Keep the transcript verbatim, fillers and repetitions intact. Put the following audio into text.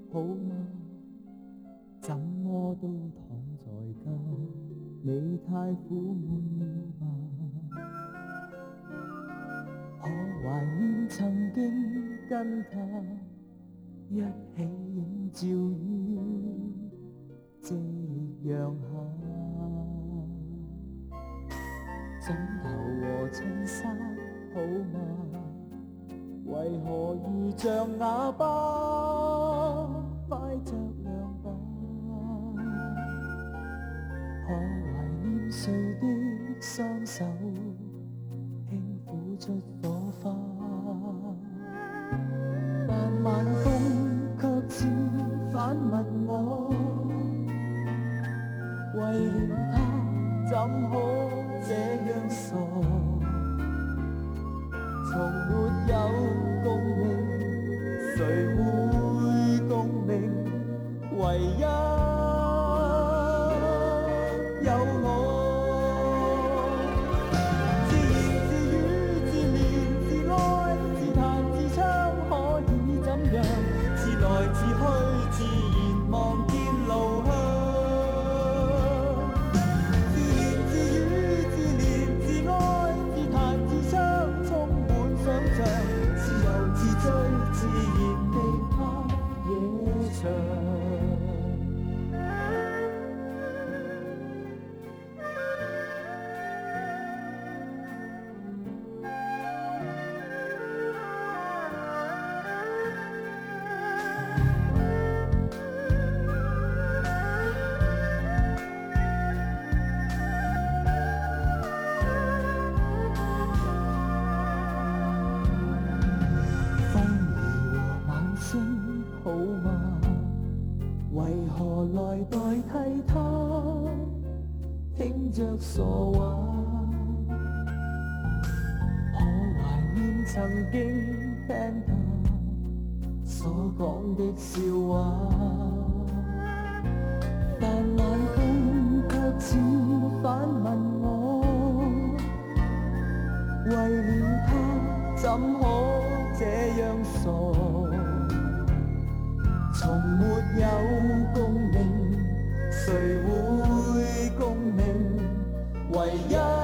好嗎？怎麼都躺在家，你太苦悶了吧？可懷念曾經跟他一起映照於夕陽下，枕頭和襯衫好嗎？為何如像啞巴快着涼吧？可懷念誰的雙手輕撫出火花？但晚風卻似反問我，為了他怎可這樣傻？從沒有共鳴，誰會共鳴？唯一有我。自言自語，自憐自愛，自彈自唱，可以怎樣？自來自去，自然望見路向。自言自語，自憐自愛，自彈自唱，充滿想象，自由自追，自然未怕野場。好嗎？為何來代替他聽着傻話？可懷念曾經聽他所講的笑話，但晚風卻似反問我，為了他怎可這樣傻？從沒有共鳴，誰會共鳴？唯一